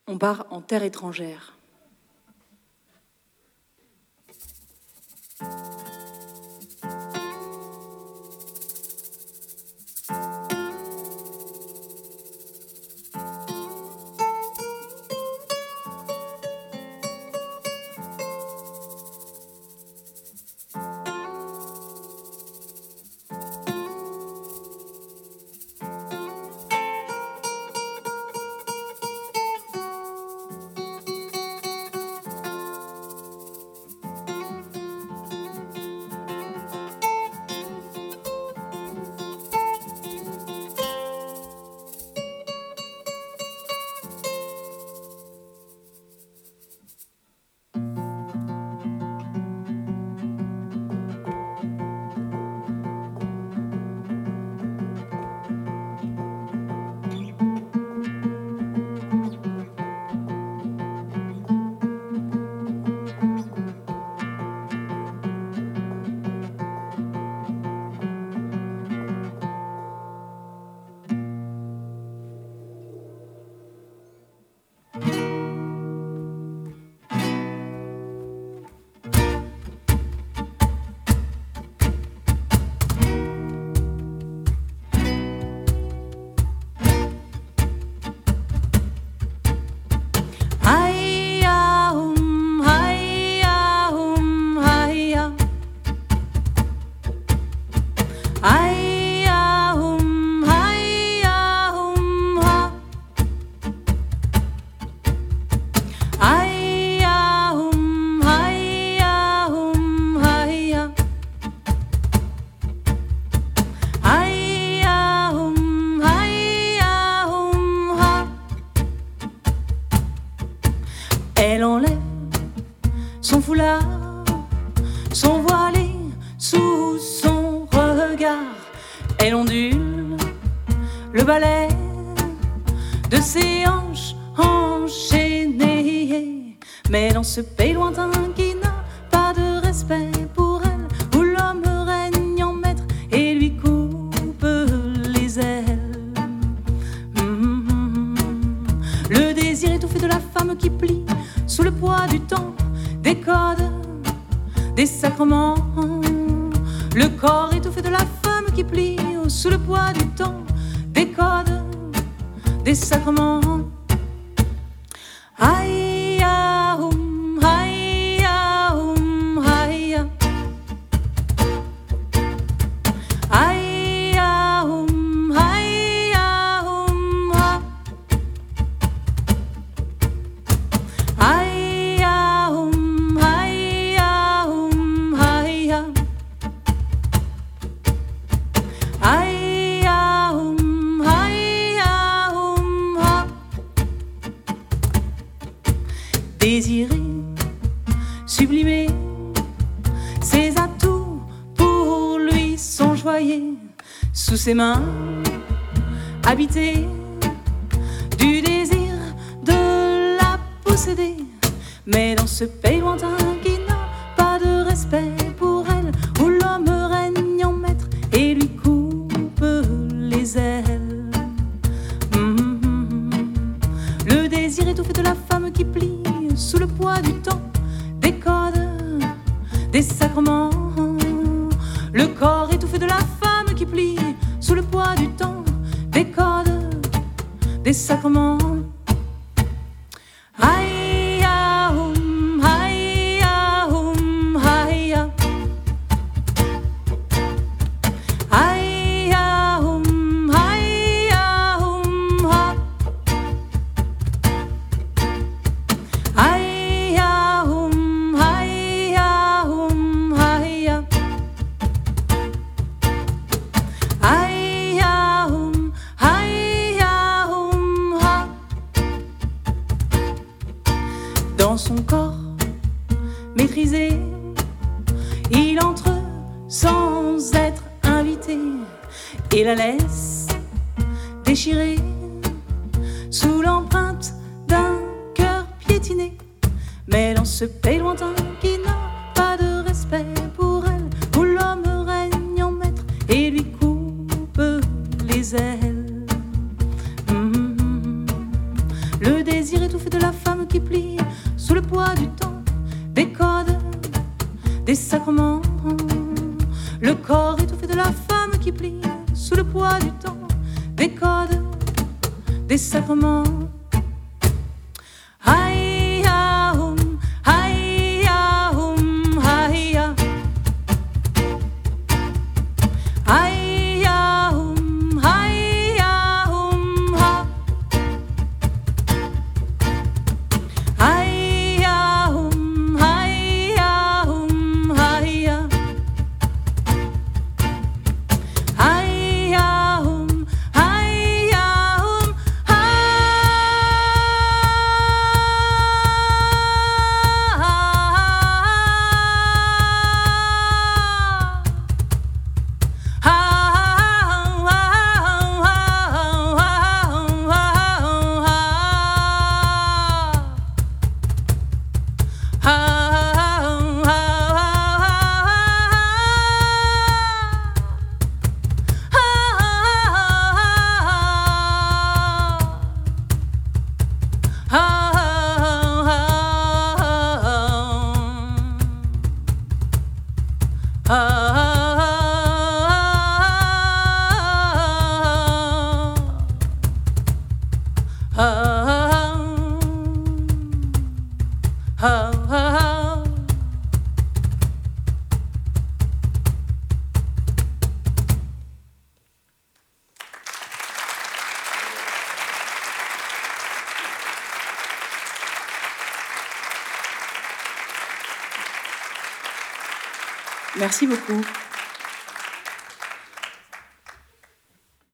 On part en terre étrangère. Elle enlève son foulard, son voilé sous son regard. Elle ondule le balai de ses hanches enchaînées. Mais dans ce pays lointain qui n'a pas de respect pour elle, où l'homme règne en maître et lui coupe les ailes, le désir étouffé de la femme qui plie sous le poids du temps, des codes, des sacrements. Le corps étouffé de la femme qui plie sous le poids du temps, des codes, des sacrements. Aïe, aïe, aïe, aïe, aïe, désirer, sublimer, ses atouts pour lui sont joyeux. Sous ses mains, habité du désir de la posséder. Mais dans ce pays lointain qui n'a pas de respect pour elle, où l'homme règne en maître et lui coupe les ailes, le désir étouffé de la femme qui plie sous le poids du temps, des codes, des sacrements. Le corps étouffé de la femme qui plie sous le poids du temps, des codes, des sacrements. Aïe, aïe, aïe, aïe, aïe, dans son corps maîtrisé, il entre sans être invité et la laisse déchirée sous l'empreinte d'un cœur piétiné. Mais dans ce pays lointain qui n'a pas de respect pour elle, où l'homme règne en maître et lui coupe les ailes, le désir est étouffé de la femme qui plie sous le poids du temps, des codes, des sacrements. Le corps étouffé de la femme qui plie sous le poids du temps, des codes, des sacrements. Merci beaucoup.